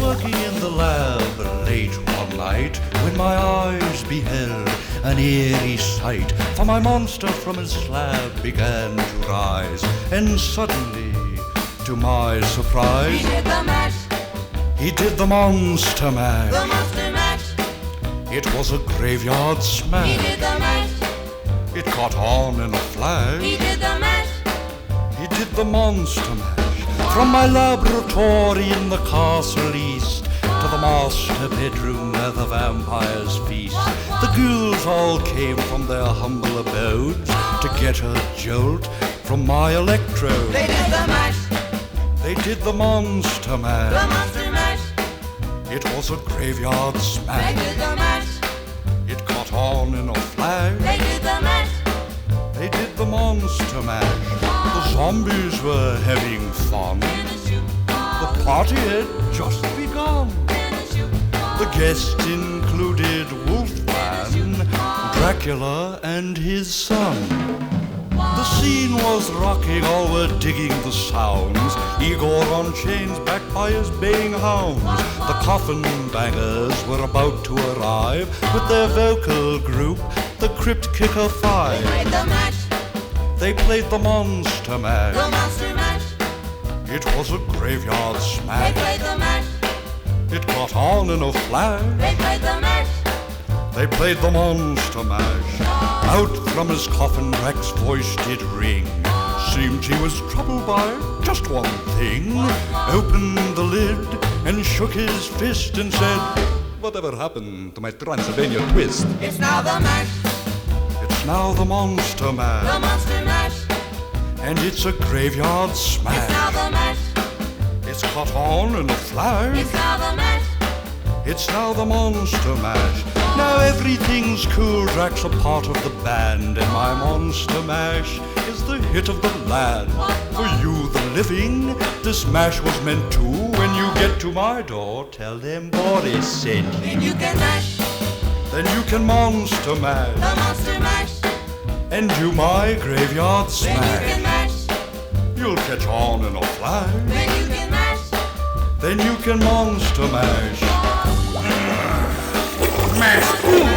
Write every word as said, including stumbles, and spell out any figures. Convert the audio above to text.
working in the lab late one night when my eyes beheld an eerie sight. For my monster from his slab began to rise, and suddenly, to my surprise, He did the mash, he did the monster mash. the monster mash. It was a graveyard He smash. did the mash, It caught on in a flash. he did the mash. He did the monster mash. From my laboratory in the castle east to the master bedroom where the vampires feast, the ghouls all came from their humble abodes to get a jolt from my electrode. They did the mash, They did the monster the mash. monster mash. It was a graveyard They smash. did the mash, It caught on in a flash. they did the mash. They did the monster mash. The zombies were having fun. The party had just begun. The guests included Wolfman, Dracula, and his son. The scene was rocking, all were digging the sounds. Igor on chains, backed by his baying hounds. The coffin bangers were about to arrive with their vocal group, the Crypt Kicker They Five. played the mash, They played the monster the mash. monster mash. It was a graveyard They smash. played the mash, It caught on in a flash. they played the mash. They played the monster mash. Out from his coffin, Drac's voice did ring. Seemed he was troubled by just one thing. Opened the lid and shook his fist and said, "Whatever happened to my Transylvania twist?" It's now the mash, It's now the monster the mash. monster mash. And it's a graveyard It's now smash. the mash, It's caught on in a flash. it's now the mash. It's now the monster mash. Now everything's cool, Drac's a part of the band, and my monster mash is the hit of the land. For you, the living, this mash was meant to. When you get to my door, tell them Boris sent you. Then you can mash, Then you can monster mash, the monster mash. and do my graveyard Then you smash. can mash, You'll catch on in a flash, then you can mash. then you can monster mash. Mash.